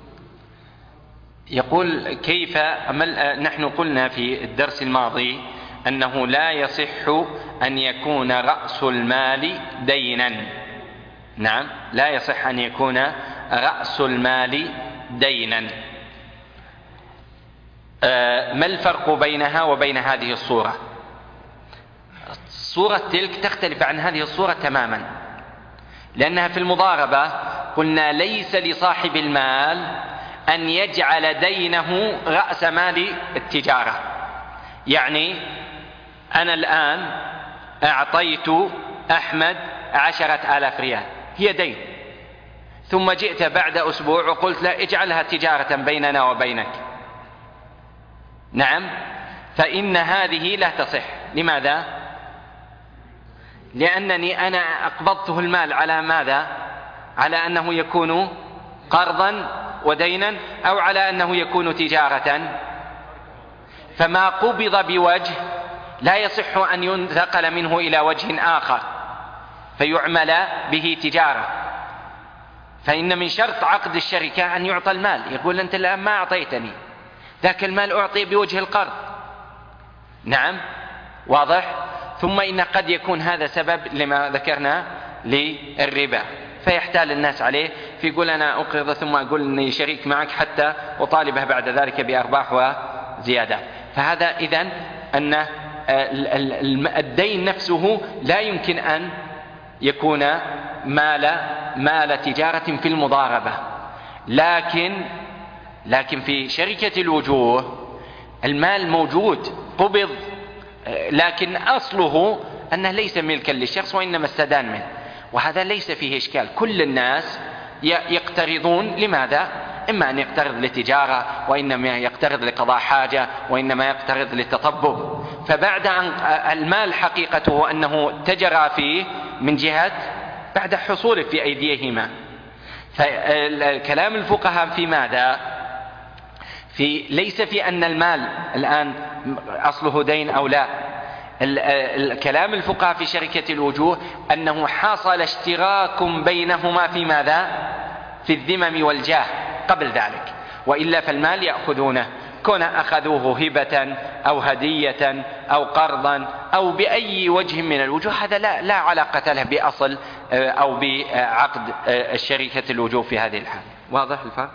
يقول كيف نحن قلنا في الدرس الماضي أنه لا يصح أن يكون رأس المال دينا. نعم، لا يصح أن يكون رأس المال دينا. ما الفرق بينها وبين هذه الصورة؟ صورة تلك تختلف عن هذه الصورة تماما، لأنها في المضاربة قلنا ليس لصاحب المال أن يجعل دينه رأس مال التجارة. يعني أنا الآن أعطيت أحمد عشرة آلاف ريال، هي دين، ثم جئت بعد أسبوع وقلت له اجعلها تجارة بيننا وبينك. نعم، فإن هذه لا تصح. لماذا؟ لأنني أنا أقبضته المال على ماذا؟ على أنه يكون قرضا ودينا أو على أنه يكون تجارة، فما قبض بوجه لا يصح أن ينتقل منه إلى وجه آخر فيعمل به تجارة. فإن من شرط عقد الشركة أن يعطى المال، يقول أنت الآن ما أعطيتني، ذاك المال أعطي بوجه القرض. نعم، واضح. ثم إن قد يكون هذا سبب لما ذكرنا للربا، فيحتال الناس عليه، فيقول أنا أقرض ثم أقول أني شريك معك حتى أطالبه بعد ذلك بأرباح وزيادة. فهذا إذن أن الدين نفسه لا يمكن أن يكون مال مال تجارة في المضاربة، لكن لكن في شركة الوجوه المال موجود قبض، لكن أصله أنه ليس ملكا للشخص وإنما استدان منه، وهذا ليس فيه إشكال. كل الناس يقترضون، لماذا؟ إما أن يقترض للتجارة، وإنما يقترض لقضاء حاجة، وإنما يقترض للتطبب. فبعد أن المال حقيقته أنه تجرى فيه من جهة بعد حصوله في أيديهما. فالكلام الفقهاء في ماذا؟ في ليس في أن المال الآن أصله دين أو لا. الكلام الفقهاء في شركة الوجوه أنه حصل اشتراك بينهما في ماذا؟ في الذمم والجاه قبل ذلك، وإلا فالمال يأخذونه، كون أخذوه هبة أو هدية أو قرضا أو بأي وجه من الوجوه، هذا لا, لا علاقة له بأصل أو بعقد الشركة الوجوه في هذه الحالة. واضح الفرق؟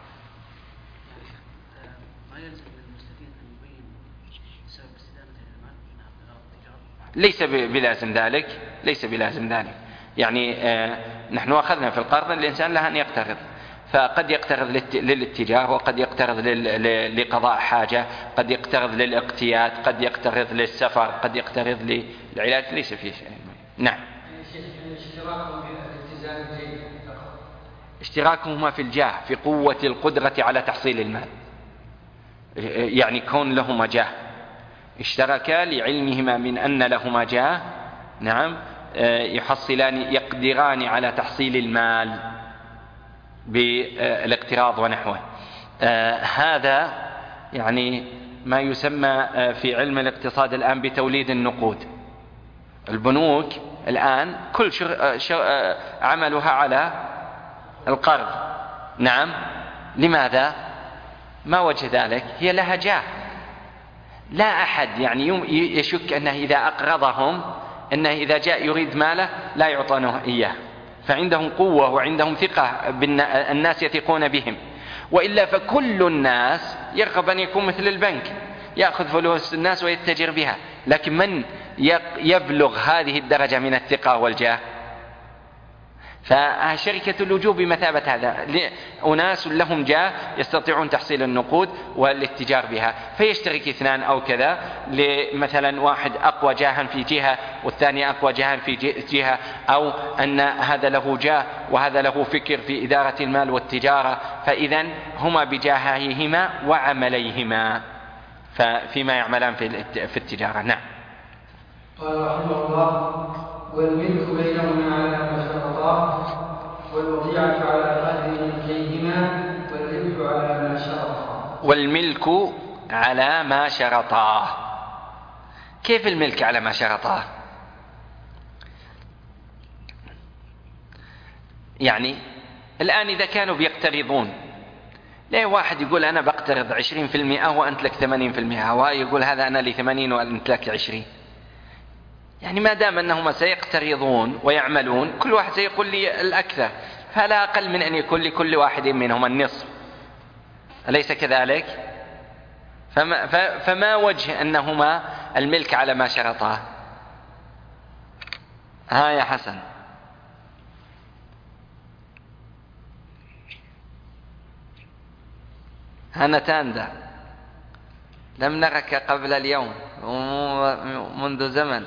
ليس بلازم ذلك، ليس بلازم ذلك. يعني آه نحن أخذنا في القرض الإنسان له أن يقترض، فقد يقترض للاتجار، وقد يقترض لقضاء حاجة، قد يقترض للاقتيات، قد يقترض للسفر، قد يقترض للعلاج، ليس فيه شيء. نعم. اشتراكهما في الجاه، في قوة القدرة على تحصيل المال، يعني كون لهما جاه، اشتركا لعلمهما من أن لهما جاه، نعم، يحصلان يقدران على تحصيل المال بالاقتراض ونحوه. هذا يعني ما يسمى في علم الاقتصاد الآن بتوليد النقود. البنوك الآن كل شغ... شغ... عملها على القرض، نعم. لماذا؟ ما وجه ذلك؟ هي لها جاه، لا أحد يعني يشك أنه إذا أقرضهم أنه إذا جاء يريد ماله لا يعطونه إياه، فعندهم قوة وعندهم ثقة بالناس، يثقون بهم. وإلا فكل الناس يرغب أن يكون مثل البنك، يأخذ فلوس الناس ويتجر بها، لكن من يبلغ هذه الدرجة من الثقة والجاه؟ فشركة الوجوه بمثابة هذا، أناس لهم جاه يستطيعون تحصيل النقود والاتجار بها، فيشترك اثنان أو كذا، مثلا واحد أقوى جاها في جهة والثاني أقوى جاها في جهة، أو أن هذا له جاه وهذا له فكر في إدارة المال والتجارة، فإذا هما بجاههما وعمليهما فيما يعملان في التجارة. نعم. قال رحمه الله: والملك بينهما على ما شرطاه، والوضيعة على قدر ملكيهما، والربح على ما شرطاه. والملك على ما شرطاه. كيف الملك على ما شرطاه؟ يعني الآن إذا كانوا بيقترضون، ليه واحد يقول أنا بقترض عشرين في المئة وأنت لك ثمانين في المئة، ويقول هذا أنا لي ثمانين وأنت لك عشرين. يعني ما دام أنهما سيقترضون ويعملون، كل واحد سيقول لي الأكثر، فلا أقل من أن يكون لكل واحد منهما النصف، أليس كذلك؟ فما, فما وجه أنهما الملك على ما شرطاه؟ ها يا حسن. أنا تاندا لم نرك قبل اليوم منذ زمن.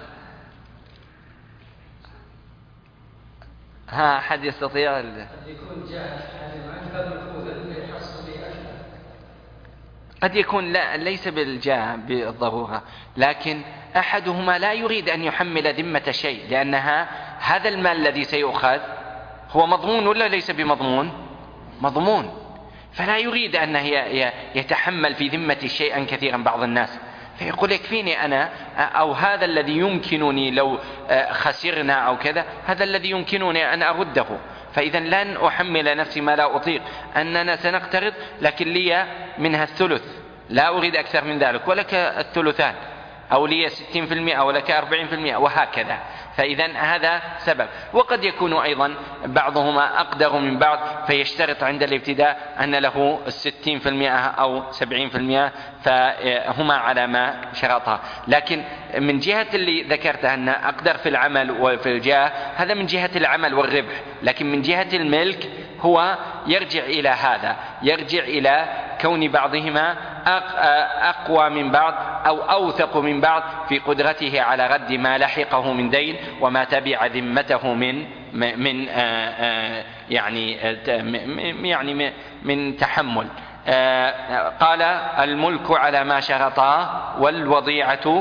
ها أحد يستطيع؟ قد يكون جاهل أكثر نفوذا ليحصل به أكثر. قد يكون لا، ليس بالجاه بالضرورة، لكن أحدهما لا يريد أن يحمل ذمة شيء، لأنها هذا المال الذي سيؤخذ هو مضمون ولا ليس بمضمون؟ مضمون، فلا يريد أن يتحمل في ذمة شيئا كثيرا بعض الناس، فيقول يكفيني أنا، أو هذا الذي يمكنني لو خسرنا أو كذا، هذا الذي يمكنني أن أرده، فإذا لن أحمل نفسي ما لا أطيق. أننا سنقترض لكن لي منها الثلث، لا أريد أكثر من ذلك، ولك الثلثان، أو لي ستين في المئة ولك أربعين في المئة، وهكذا. فإذا هذا سبب. وقد يكون أيضا بعضهما أقدر من بعض، فيشترط عند الابتداء أن له الستين في المئة أو سبعين في المئة، فهما على ما شرطها. لكن من جهة اللي ذكرتها أن أقدر في العمل وفي الجاه، هذا من جهة العمل والربح، لكن من جهة الملك هو يرجع إلى هذا، يرجع إلى كون بعضهما أقوى من بعض أو أوثق من بعض في قدرته على رد ما لحقه من دين وما تبع ذمته من من يعني يعني من تحمل. قال على على ما شرطا والوضيعة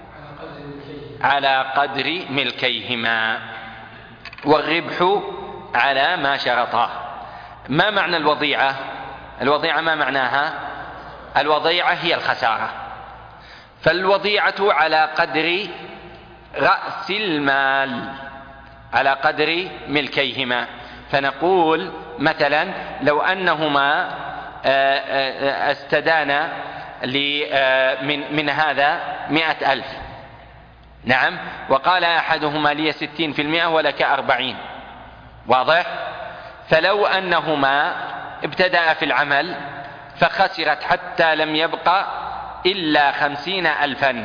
على قدر ملكيهما والربح على ما شرطا. ما معنى الوضيعة؟ الوضيعة ما معناها؟ الوضيعة هي الخسارة، فالوضيعة على قدر رأس المال على قدر ملكيهما. فنقول مثلا لو أنهما استدانا من, من هذا مئة ألف، نعم، وقال أحدهما لي ستين في المئة ولك أربعين، واضح؟ فلو أنهما ابتدأ في العمل فخسرت حتى لم يبقى إلا خمسين ألفا،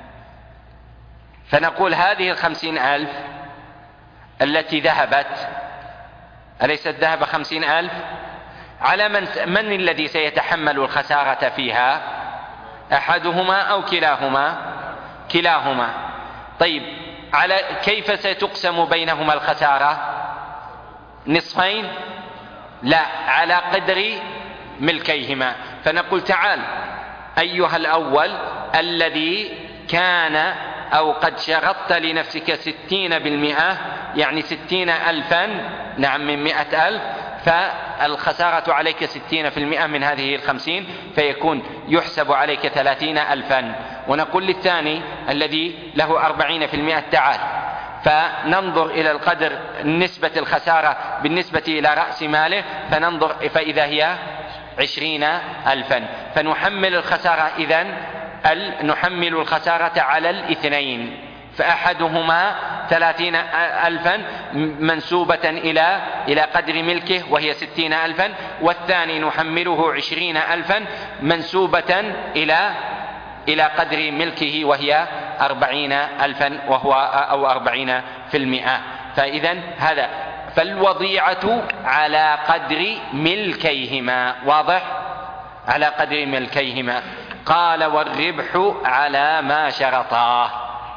فنقول هذه الخمسين ألف التي ذهبت، أليست ذهب خمسين ألف؟ على من, من الذي سيتحمل الخسارة فيها؟ أحدهما أو كلاهما؟ كلاهما. طيب على كيف ستقسم بينهما الخسارة؟ نصفين؟ لا، على قدر ملكيهما. فنقول تعال أيها الأول الذي كان أو قد شرطت لنفسك ستين بالمئة، يعني ستين ألفا، نعم، من مئة ألف، فالخسارة عليك ستين في المئة من هذه الخمسين، فيكون يحسب عليك ثلاثين ألفا. ونقول للثاني الذي له أربعين في المئة تعال، فننظر إلى القدر نسبة الخسارة بالنسبة إلى رأس ماله، فننظر فإذا هي عشرين ألفا، فنحمل الخسارة إذن نحمل الخسارة على الاثنين، فأحدهما ثلاثين ألفا منسوبة إلى إلى قدر ملكه وهي ستين ألفا، والثاني نحمله عشرين ألفا منسوبة إلى إلى قدر ملكه وهي أربعين ألفا، وهو أو أربعين في المئة. فإذن هذا، فالوضيعة على قدر ملكيهما، واضح؟ على قدر ملكيهما. قال والربح على ما شرطاه،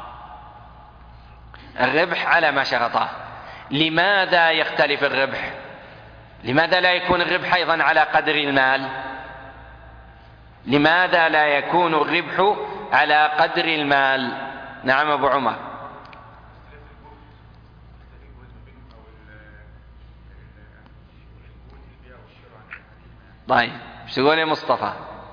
الربح على ما شرطاه. لماذا يختلف الربح؟ لماذا لا يكون الربح أيضا على قدر المال؟ لماذا لا يكون الربح على قدر المال؟ نعم أبو عمر. طيب ايش تقول يا مصطفى؟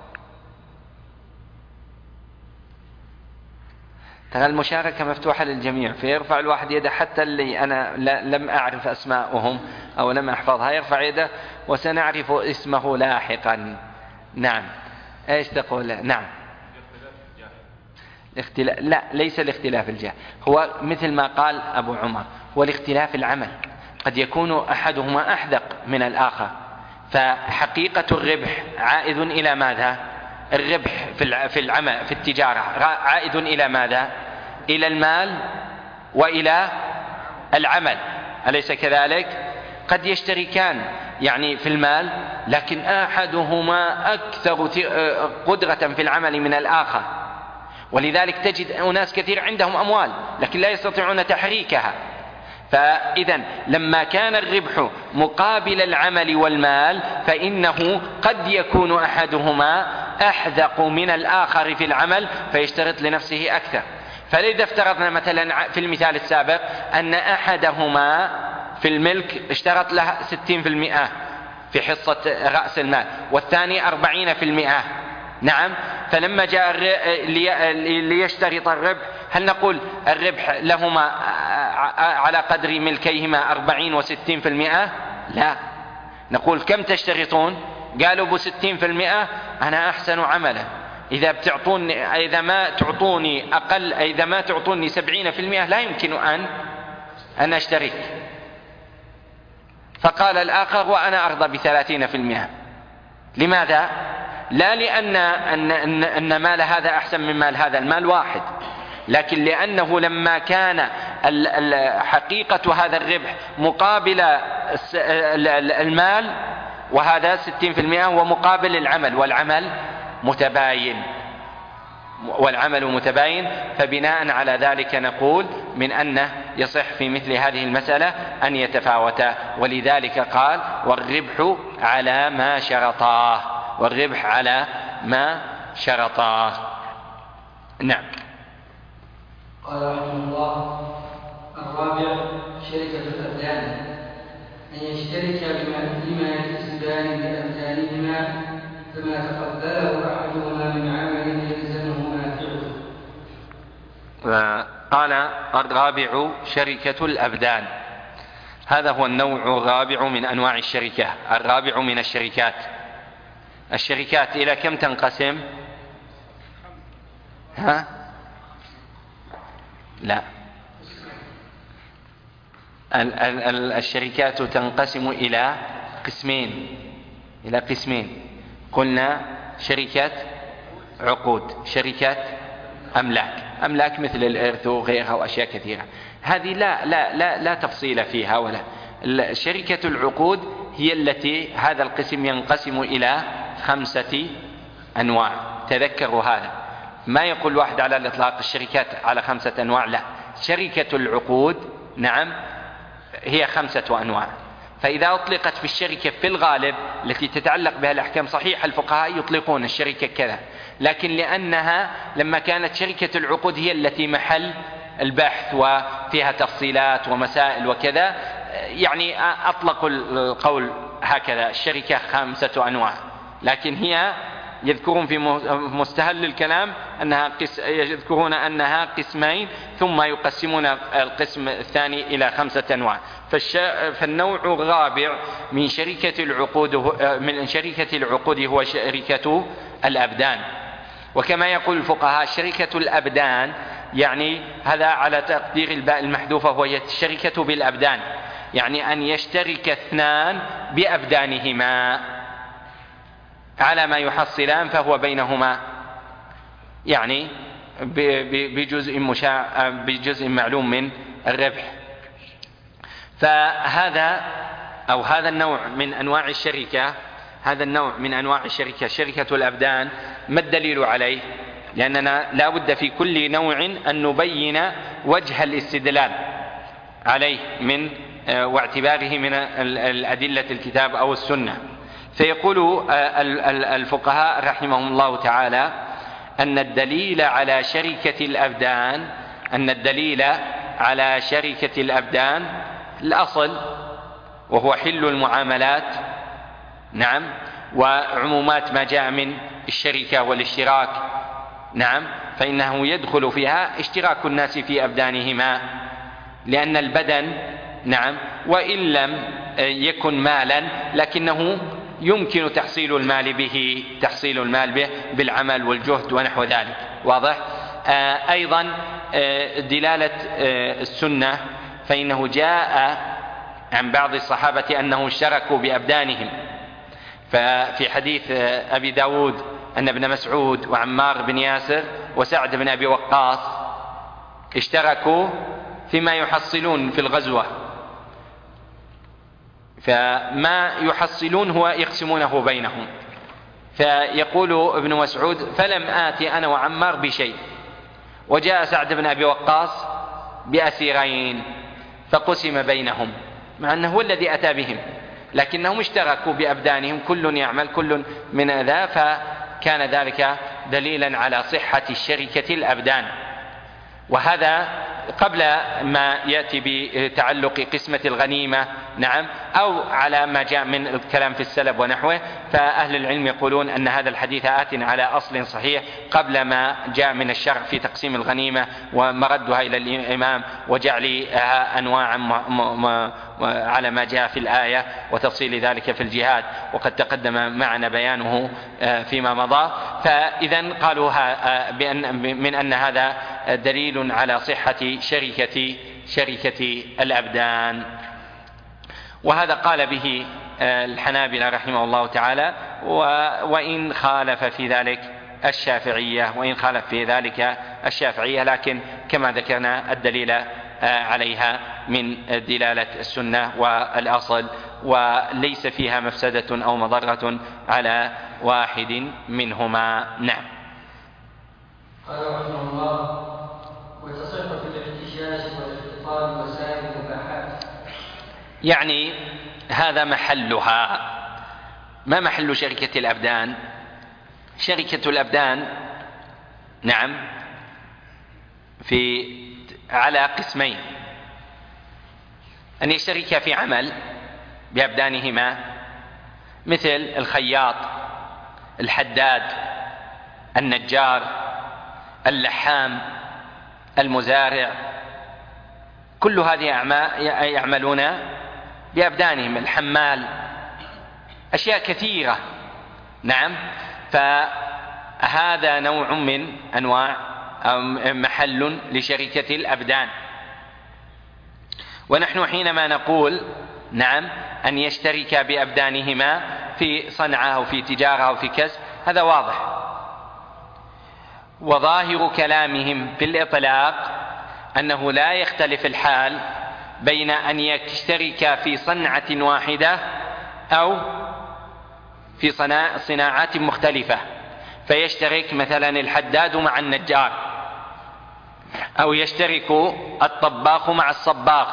ترى المشاركة مفتوحة للجميع، فيرفع الواحد يده حتى اللي أنا لم أعرف أسماءهم أو لم أحفظها يرفع يده وسنعرف اسمه لاحقا. نعم، ايش تقول؟ نعم، الاختلاف، لا ليس الاختلاف الجاه، هو مثل ما قال أبو عمر، هو الاختلاف العمل، قد يكون أحدهما أحذق من الآخر، فحقيقة الربح عائد إلى ماذا؟ الربح في العمل في التجارة عائد إلى ماذا؟ إلى المال وإلى العمل، أليس كذلك؟ قد يشتركان يعني في المال، لكن أحدهما أكثر قدرة في العمل من الآخر، ولذلك تجد أناس كثير عندهم أموال لكن لا يستطيعون تحريكها. فإذا لما كان الربح مقابل العمل والمال، فإنه قد يكون أحدهما أحذق من الآخر في العمل فيشترط لنفسه أكثر. فلذا افترضنا مثلا في المثال السابق أن أحدهما في الملك اشترط له ستين في المئة في حصة رأس المال، والثاني أربعين في المئة، نعم، فلما جاء ليشترط الربح، هل نقول الربح لهما على قدر ملكيهما أربعين وستين في المئة؟ لا، نقول كم تشترطون؟ قالوا بستين في المئة أنا أحسن عملا، إذا بتعطوني إذا ما تعطوني أقل إذا ما تعطوني سبعين في المئة لا يمكن أن أن أشترك. فقال الآخر وأنا أرضى بثلاثين في المئة. لماذا؟ لا لأن أن, أن, أن مال هذا أحسن من مال هذا، المال واحد، لكن لأنه لما كان حقيقة هذا الربح مقابل المال وهذا ستين في المئة هو مقابل العمل، والعمل متباين والعمل متباين فبناء على ذلك نقول من أنه يصح في مثل هذه المسألة أن يتفاوتا، ولذلك قال والربح على ما شرطاه، والربح على ما شرطاه. نعم. قال رحمه الله: الرابع شركة الأبدان، أن يشترك بما يكتسبان بأبدانهما فما تقبله أحدهما من عمل يلزمه ما فعله. قال الرابع شركة الأبدان، هذا هو النوع الرابع من أنواع الشركة، الرابع من الشركات. الشركات إلى كم تنقسم؟ ها؟ لا، الشركات تنقسم إلى قسمين إلى قسمين قلنا شركة عقود، شركة أملاك، أملاك مثل الإرث وغيرها وأشياء كثيرة، هذه لا لا لا لا تفصيل فيها ولا. شركة العقود هي التي هذا القسم ينقسم إلى خمسة أنواع، تذكروا هذا، ما يقول واحد على الإطلاق الشركات على خمسة أنواع، لا، شركة العقود نعم هي خمسة أنواع. فإذا أطلقت في الشركة في الغالب التي تتعلق بها الأحكام صحيح الفقهاء يطلقون الشركة كذا، لكن لأنها لما كانت شركة العقود هي التي محل البحث وفيها تفصيلات ومسائل وكذا، يعني أطلقوا القول هكذا الشركة خمسة أنواع، لكن هي يذكرون في مستهل الكلام أنها قس... يذكرون أنها قسمين ثم يقسمون القسم الثاني إلى خمسة أنواع. فالش... فالنوع الرابع من شركة العقود من شركة العقود هو شركة الأبدان. وكما يقول الفقهاء شركة الأبدان يعني هذا على تقدير الباء المحذوفة وهي الشركة بالأبدان، يعني أن يشترك اثنان بأبدانهما على ما يحصلان فهو بينهما يعني بجزء مشاع بجزء معلوم من الربح. فهذا أو هذا النوع من أنواع الشركة، هذا النوع من أنواع الشركة شركة الأبدان، ما الدليل عليه؟ لأننا لا بد في كل نوع أن نبين وجه الاستدلال عليه من واعتباره من الأدلة الكتاب أو السنة. فيقول الفقهاء رحمهم الله تعالى أن الدليل على شركة الأبدان أن الدليل على شركة الأبدان الأصل وهو حل المعاملات نعم، وعمومات ما جاء من الشركة والاشتراك نعم، فإنه يدخل فيها اشتراك الناس في أبدانهما، لأن البدن نعم وإن لم يكن مالا لكنه يمكن تحصيل المال به تحصيل المال به بالعمل والجهد ونحو ذلك، واضح؟ آه أيضا آه دلالة آه السنة، فإنه جاء عن بعض الصحابة أنه اشتركوا بأبدانهم، ففي حديث آه أبي داود أن ابن مسعود وعمار بن ياسر وسعد بن أبي وقاص اشتركوا فيما يحصلون في الغزوة، فما يحصلون هو يقسمونه بينهم. فيقول ابن مسعود فلم آتي أنا وعمار بشيء، وجاء سعد بن أبي وقاص بأسيرين فقسم بينهم، مع أنه هو الذي أتى بهم لكنهم اشتركوا بأبدانهم، كل يعمل كل من ذا، فكان ذلك دليلا على صحة الشركة الأبدان. وهذا قبل ما يأتي بتعلق قسمة الغنيمة نعم، أو على ما جاء من الكلام في السلب ونحوه، فأهل العلم يقولون أن هذا الحديث آت على أصل صحيح قبل ما جاء من الشرع في تقسيم الغنيمة ومردها إلى الإمام وجعلها أنواعا على ما جاء في الآية وتفصيل ذلك في الجهاد، وقد تقدم معنا بيانه فيما مضى. فإذا قالوا بأن من أن هذا دليل على صحة شركة شركة الأبدان، وهذا قال به الحنابلة رحمه الله تعالى، وإن خالف في ذلك الشافعية وإن خالف في ذلك الشافعية لكن كما ذكرنا الدليل عليها من دلالة السنة والأصل، وليس فيها مفسدة أو مضرة على واحد منهما. نعم. قال رحمه الله: وتصح في الاحتشاش والاختطاب وسائر المباحات. يعني هذا محلها. ما محل شركة الأبدان؟ شركة الأبدان نعم في على قسمين: أن يشترك في عمل بأبدانهما مثل الخياط، الحداد، النجار، اللحام، المزارع، كل هذه يعملون بأبدانهم، الحمال، أشياء كثيرة. نعم. فهذا نوع من أنواع محل لشركة الأبدان. ونحن حينما نقول نعم أن يشترك بأبدانهما في صنعة أو في تجارة أو في كسب، هذا واضح. وظاهر كلامهم في الإطلاق أنه لا يختلف الحال بين أن يشترك في صنعة واحدة أو في صناعات مختلفة، فيشترك مثلا الحداد مع النجار، أو يشترك الطباخ مع الصباغ.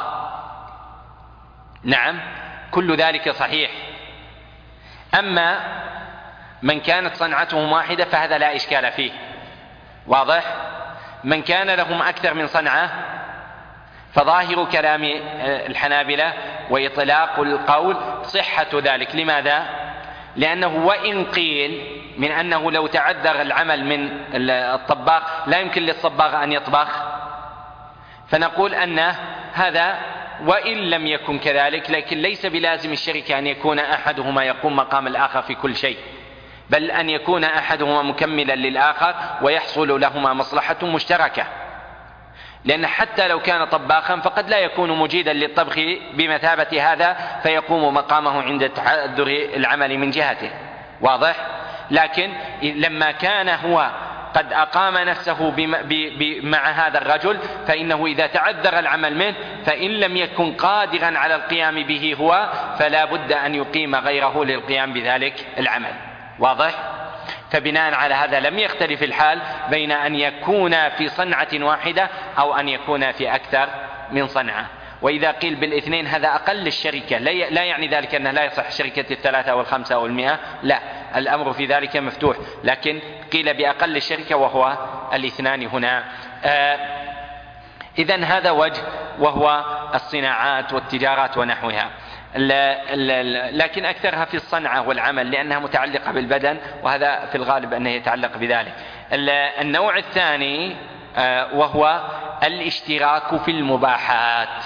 نعم، كل ذلك صحيح. أما من كانت صنعتهم واحدة فهذا لا إشكال فيه، واضح. من كان لهم أكثر من صنعة فظاهر كلام الحنابلة وإطلاق القول صحة ذلك. لماذا؟ لأنه وإن قيل من أنه لو تعذر العمل من الطباخ لا يمكن للصباغ أن يطبخ، فنقول أن هذا وإن لم يكن كذلك، لكن ليس بلازم الشركة أن يكون أحدهما يقوم مقام الآخر في كل شيء، بل أن يكون أحدهما مكملا للآخر ويحصل لهما مصلحة مشتركة. لأن حتى لو كان طباخا فقد لا يكون مجيدا للطبخ بمثابة هذا فيقوم مقامه عند تعذر العمل من جهته، واضح. لكن لما كان هو قد أقام نفسه مع هذا الرجل فإنه إذا تعذر العمل منه فإن لم يكن قادرا على القيام به هو فلا بد أن يقيم غيره للقيام بذلك العمل، واضح. فبناء على هذا لم يختلف الحال بين أن يكون في صنعة واحدة أو أن يكون في أكثر من صنعة. وإذا قيل بالاثنين هذا أقل الشركة، لا يعني ذلك أنه لا يصح شركة الثلاثة أو الخمسة أو المئة، لا، الأمر في ذلك مفتوح، لكن قيل بأقل الشركة وهو الاثنان هنا. آه إذن هذا وجه وهو الصناعات والتجارات ونحوها، لكن أكثرها في الصنعة والعمل لأنها متعلقة بالبدن، وهذا في الغالب أنه يتعلق بذلك. النوع الثاني وهو الاشتراك في المباحات.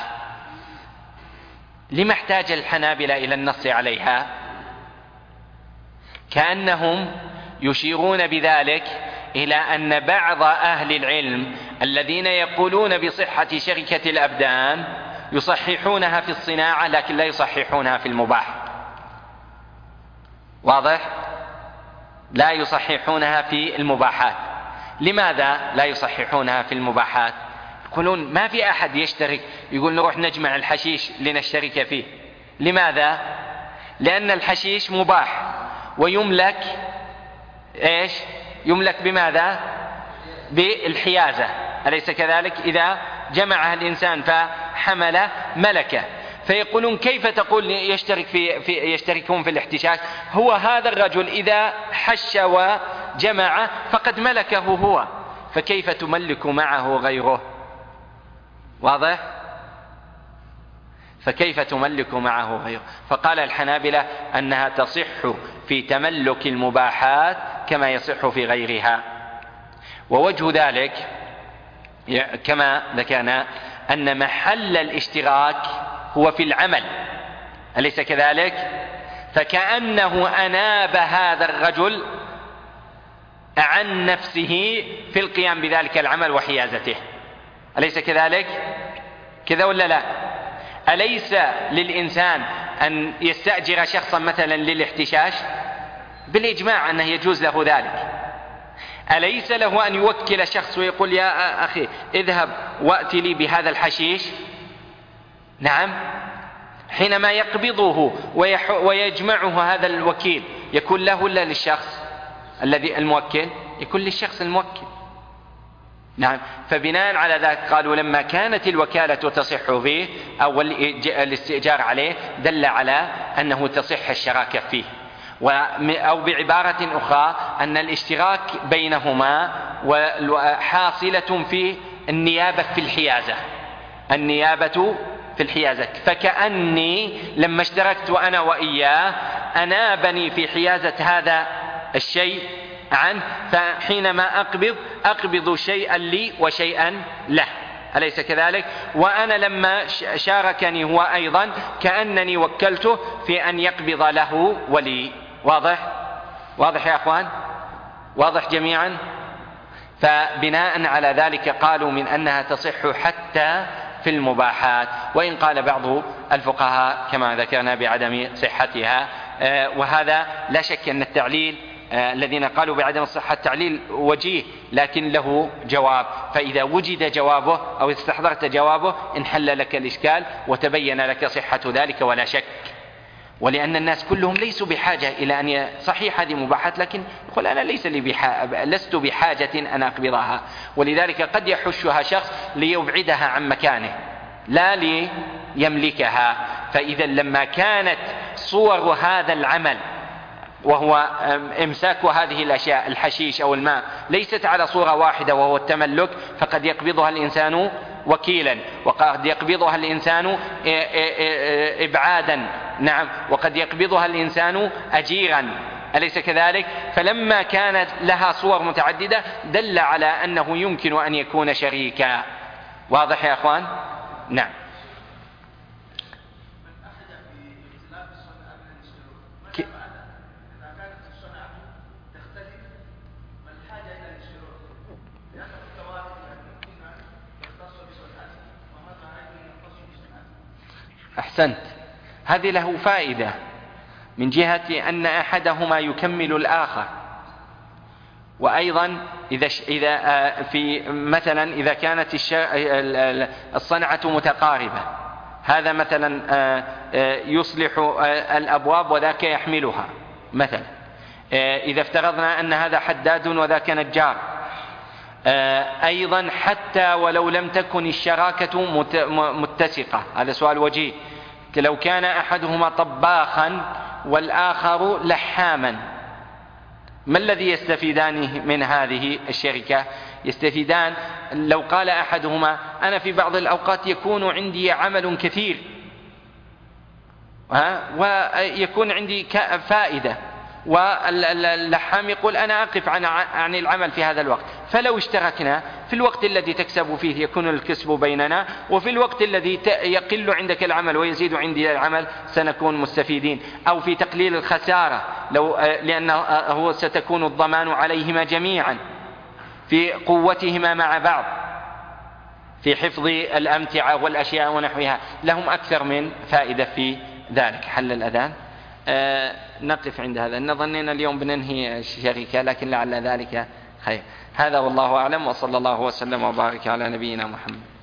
لما احتاج الحنابلة إلى النص عليها؟ كأنهم يشيرون بذلك إلى أن بعض أهل العلم الذين يقولون بصحة شركة الأبدان يصححونها في الصناعة لكن لا يصححونها في المباح، واضح؟ لا يصححونها في المباحات. لماذا لا يصححونها في المباحات؟ يقولون ما في أحد يشترك يقول نروح نجمع الحشيش لنشترك فيه. لماذا؟ لأن الحشيش مباح ويملك إيش؟ يملك بماذا؟ بالحيازة، أليس كذلك؟ إذا جمعها الإنسان فحمل ملكه. فيقولون كيف تقول يشترك في, في يشتركون في الاحتشاش؟ هو هذا الرجل إذا حش وجمع فقد ملكه هو، فكيف تملك معه غيره؟ واضح؟ فكيف تملك معه غيره؟ فقال الحنابلة أنها تصح في تملك المباحات كما يصح في غيرها. ووجه ذلك كما ذكرنا أن محل الاشتراك هو في العمل، أليس كذلك؟ فكأنه أناب هذا الرجل عن نفسه في القيام بذلك العمل وحيازته، أليس كذلك؟ كذا ولا لا؟ أليس للإنسان أن يستأجر شخصا مثلا للاحتشاش؟ بالإجماع أنه يجوز له ذلك. أليس له أن يوكل شخص ويقول يا أخي اذهب وأتي لي بهذا الحشيش؟ نعم، حينما يقبضه ويجمعه هذا الوكيل يكون له ولا للشخص الذي الموكل؟ يكون للشخص الموكل. نعم، فبناء على ذلك قالوا لما كانت الوكالة تصح به أو الاستئجار عليه دل على أنه تصح الشراكة فيه. أو بعبارة أخرى أن الاشتراك بينهما حاصلة في النيابة في الحيازة، النيابة في الحيازة، فكأني لما اشتركت أنا وإياه أنابني في حيازة هذا الشيء عنه، فحينما أقبض أقبض شيئا لي وشيئا له، أليس كذلك؟ وأنا لما شاركني هو أيضا كأنني وكلته في أن يقبض له ولي. واضح؟ واضح يا أخوان؟ واضح جميعا؟ فبناء على ذلك قالوا من أنها تصح حتى في المباحات، وإن قال بعض الفقهاء كما ذكرنا بعدم صحتها، وهذا لا شك أن التعليل الذين قالوا بعدم الصحة تعليل وجيه لكن له جواب، فإذا وجد جوابه أو استحضرت جوابه انحل لك الإشكال وتبين لك صحة ذلك ولا شك. ولأن الناس كلهم ليسوا بحاجة إلى أن صحيح هذه مباحات، لكن يقول أنا ليس لي بحاجة، لست بحاجة أن أقبضها، ولذلك قد يحشها شخص ليبعدها عن مكانه لا ليملكها. فإذا لما كانت صور هذا العمل وهو إمساك هذه الأشياء الحشيش أو الماء ليست على صورة واحدة وهو التملك، فقد يقبضها الإنسان وكيلا، وقد يقبضها الإنسان إبعادا، نعم، وقد يقبضها الإنسان أجيرا، أليس كذلك؟ فلما كانت لها صور متعددة دل على أنه يمكن أن يكون شريكا. واضح يا أخوان؟ نعم. أحسنت، هذه له فائدة من جهة أن أحدهما يكمل الآخر، وأيضا إذا إذا في مثلا إذا كانت الصنعة متقاربة، هذا مثلا يصلح الأبواب وذاك يحملها مثلا، إذا افترضنا أن هذا حداد وذاك نجار، أيضا حتى ولو لم تكن الشراكة متسقة، هذا سؤال وجيه، لو كان أحدهما طباخا والآخر لحاما، ما الذي يستفيدان من هذه الشركة؟ يستفيدان لو قال أحدهما أنا في بعض الأوقات يكون عندي عمل كثير ويكون عندي فائدة، واللحام يقول أنا أقف عن العمل في هذا الوقت، فلو اشتركنا في الوقت الذي تكسب فيه يكون الكسب بيننا، وفي الوقت الذي يقل عندك العمل ويزيد عندي العمل سنكون مستفيدين، أو في تقليل الخسارة لو لأنه ستكون الضمان عليهما جميعا، في قوتهما مع بعض في حفظ الأمتعة والأشياء ونحوها، لهم أكثر من فائدة في ذلك. حل الأذان. آه نقف عند هذا، إن ظننا اليوم بننهي الشركة لكن لعل ذلك خير. هذا والله أعلم، وصلى الله وسلم وبارك على نبينا محمد.